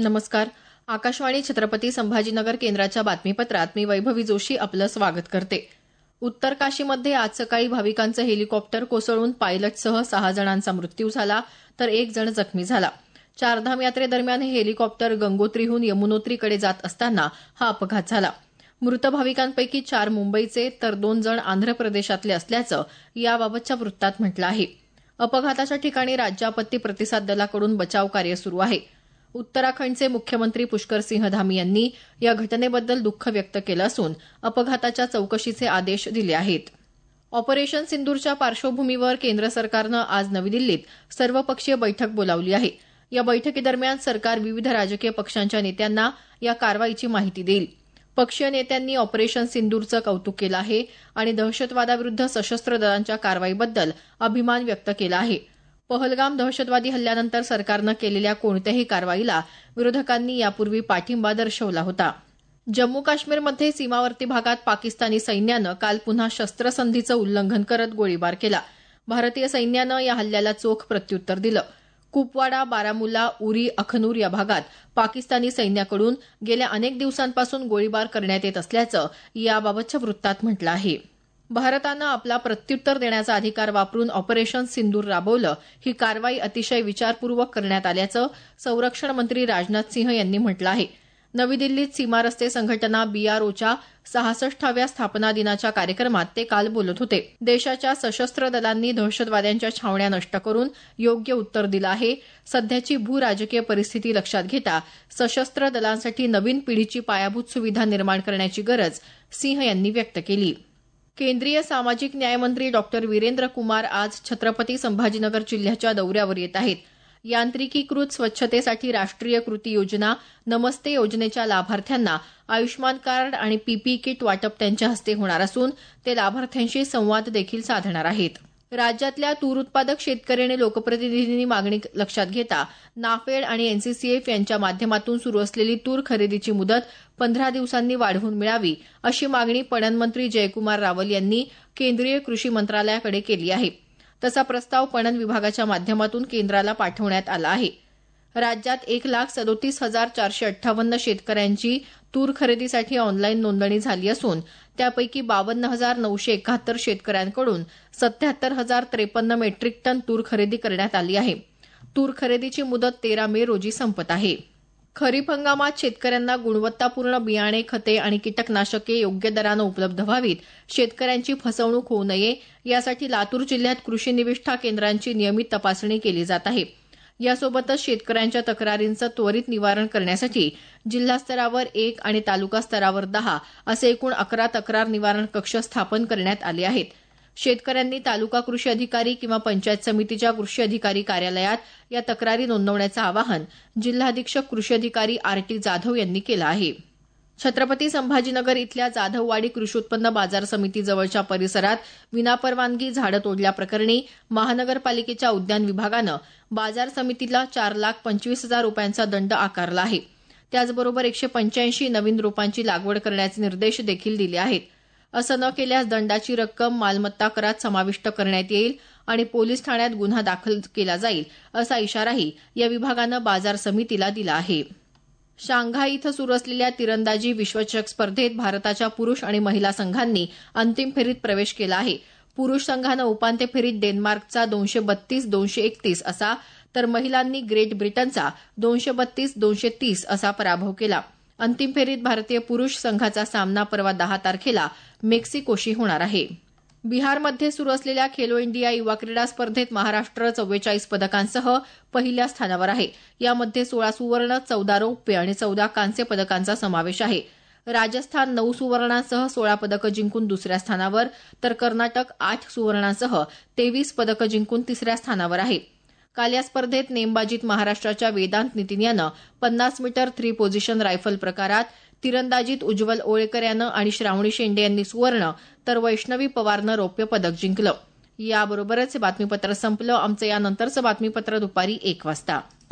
नमस्कार. आकाशवाणी छत्रपती संभाजीनगर केंद्राच्या बातमीपत्रात मी वैभवी जोशी आपलं स्वागत करते. उत्तर काशीमध्ये आज सकाळी भाविकांचं हेलिकॉप्टर कोसळून पायलटसह 6 जणांचा मृत्यू झाला तर 1 जण जखमी झाला. चारधाम यात्रेदरम्यान हे हेलिकॉप्टर गंगोत्रीहून यमुनोत्रीकडे जात असताना हा अपघात झाला. मृत भाविकांपैकी 4 मुंबईचे तर 2 जण आंध्र प्रदेशातले असल्याचं याबाबतच्या वृत्तात म्हटलं आहे. अपघाताच्या ठिकाणी राज्य आपत्ती प्रतिसाद दलाकडून बचाव कार्य सुरू आहे. उत्तराखंडचे मुख्यमंत्री पुष्करसिंह धामी यांनी या घटनेबद्दल दुःख व्यक्त केलं असून अपघाताच्या चौकशीचे आदेश दिले आहेत. ऑपरेशन सिंदूरच्या पार्श्वभूमीवर केंद्र सरकारनं आज नवी दिल्लीत सर्वपक्षीय बैठक बोलावली आहे. या बैठकीदरम्यान सरकार विविध राजकीय पक्षांच्या नेत्यांना या कारवाईची माहिती देईल. पक्षीय नेत्यांनी ऑपरेशन सिंदूरचं कौतुक केलं आहे आणि दहशतवादाविरुद्ध सशस्त्र दलांच्या कारवाईबद्दल अभिमान व्यक्त केला आहे. पहलगाम दहशतवादी हल्ल्यानंतर सरकारनं केलेल्या कोणत्याही कारवाईला विरोधकांनी यापूर्वी पाठिंबा दर्शवला होता. जम्मू काश्मीरमध्ये सीमावर्ती भागात पाकिस्तानी सैन्यानं काल पुन्हा शस्त्रसंधीचं उल्लंघन करत गोळीबार केला. भारतीय सैन्यानं या हल्ल्याला चोख प्रत्युत्तर दिलं. कुपवाडा, बारामुल्ला, उरी, अखनूर या भागात पाकिस्तानी सैन्याकडून गेल्या अनेक दिवसांपासून गोळीबार करण्यात येत असल्याचं याबाबतच्या वृत्तात म्हटलं आहे. भारतानं आपला प्रत्युत्तर देण्याचा अधिकार वापरून ऑपरेशन सिंदूर राबवलं. ही कारवाई अतिशय विचारपूर्वक करण्यात आल्याचं संरक्षण मंत्री राजनाथ सिंह यांनी म्हटलं आहे. नवी दिल्लीत सीमा रस्ते संघटना बीआरओच्या 66व्या स्थापना दिनाच्या कार्यक्रमात ते काल बोलत होते. देशाच्या सशस्त्र दलांनी दहशतवाद्यांच्या छावण्या नष्ट करून योग्य उत्तर दिलं आहे. सध्याची भू राजकीय परिस्थिती लक्षात घेता सशस्त्र दलांसाठी नवीन पिढीची पायाभूत सुविधा निर्माण करण्याची गरज सिंह यांनी व्यक्त केली. केंद्रीय सामाजिक न्यायमंत्री डॉक्टर वीरेंद्र कुमार आज छत्रपती संभाजीनगर जिल्ह्याच्या दौऱ्यावर येत आहेत. यांत्रिकीकृत स्वच्छतेसाठी राष्ट्रीय कृती योजना नमस्ते योजनेच्या लाभार्थ्यांना आयुष्मान कार्ड आणि पीपीई किट वाटप त्यांच्या हस्ते होणार असून ते लाभार्थ्यांशी संवाद देखील साधणार आहेत. राज्यातल्या तूर उत्पादक शेतकरी आणि लोकप्रतिनिधींनी मागणी लक्षात घेता नाफेड आणि एनसीसीएफ यांच्या माध्यमातून सुरू असलेली तूर खरेदीची मुदत 15 दिवसांनी वाढवून मिळावी अशी मागणी पणन मंत्री जयकुमार रावल यांनी केंद्रीय कृषी मंत्रालयाकडे केली आहे. तसा प्रस्ताव पणन विभागाच्या माध्यमातून केंद्राला पाठवण्यात आला आहे. राज्यात 1,37,458 शेतकऱ्यांची तूर खरेदीसाठी ऑनलाईन नोंदणी झाली असून त्यापैकी 52,971 शेतकऱ्यांकडून 77,053 मेट्रिक टन तूर खरेदी करण्यात आली आहे. तूर खरेदीची मुदत 13 मे रोजी संपत आहे. खरीप हंगामात शेतकऱ्यांना गुणवत्तापूर्ण बियाणे, खते आणि कीटकनाशके योग्य दरानं उपलब्ध व्हावीत, शेतकऱ्यांची फसवणूक होऊ नये यासाठी लातूर जिल्ह्यात कृषी निविष्ठा केंद्रांची नियमित तपासणी केली जात आहे. यासोबतच शेतकऱ्यांच्या तक्रारींचं त्वरित निवारण करण्यासाठी जिल्हा स्तरावर 1 आणि तालुका स्तरावर 10 असे एकूण 11 तक्रार निवारण कक्ष स्थापन करण्यात आले आहेत. शेतकऱ्यांनी तालुका कृषी अधिकारी किंवा पंचायत समितीच्या कृषी अधिकारी कार्यालयात या तक्रारी नोंदवण्याचं आवाहन जिल्हा अधीक्षक कृषी अधिकारी आर.टी. जाधव यांनी केलं आहे. छत्रपती संभाजीनगर इथल्या जाधववाडी कृषी उत्पन्न बाजार समितीजवळच्या परिसरात विनापरवानगी झाडं तोडल्याप्रकरणी महानगरपालिकेच्या उद्यान विभागानं बाजार समितीला 4,25,000 रुपयांचा दंड आकारला आहे. त्याचबरोबर 185 नवीन रोपांची लागवड करण्याचे निर्देश देखील दिले आहेत. असं न केल्यास दंडाची रक्कम मालमत्ता करात समाविष्ट करण्यात येईल आणि पोलीस ठाण्यात गुन्हा दाखल केला जाईल असा इशाराही या विभागानं बाजार समितीला दिला आहे. शांघाय इथं सुरू असलेल्या तिरंदाजी विश्वचषक स्पर्धेत भारताच्या पुरुष आणि महिला संघांनी अंतिम फेरीत प्रवेश केला आहे. पुरुष संघानं उपांत्य फेरीत डेन्मार्कचा 232-231 असा तर महिलांनी ग्रेट ब्रिटनचा 232-230 असा पराभव केला. अंतिम फेरीत भारतीय पुरुष संघाचा सामना परवा 10 तारखेला मेक्सिकोशी होणार आहे. बिहारमध्ये सुरू असलेल्या खेलो इंडिया युवा क्रीडा स्पर्धेत महाराष्ट्र 44 पदकांसह पहिल्या स्थानावर आहे. यामध्ये 16 सुवर्ण, 14 रौप्य आणि 14 कांस्य पदकांचा समावेश आहे. राजस्थान 9 सुवर्णांसह 16 पदकं जिंकून दुसऱ्या स्थानावर तर कर्नाटक 8 सुवर्णांसह 23 पदकं जिंकून तिसऱ्या स्थानावर आहे. काल या स्पर्धेत नेमबाजीत महाराष्ट्राच्या वेदांत नितीन यानं 50 मीटर 3 पोझिशन रायफल प्रकारात, तिरंदाजीत उज्ज्वल ओळेकर यानं आणि श्रावणी शेंडे यांनी सुवर्ण तर वैष्णवी पवारनं रौप्य पदक जिंकलं. याबरोबरच हे बातमीपत्र संपलं. आमचं यानंतरचं बातमीपत्र दुपारी 1 वाजता.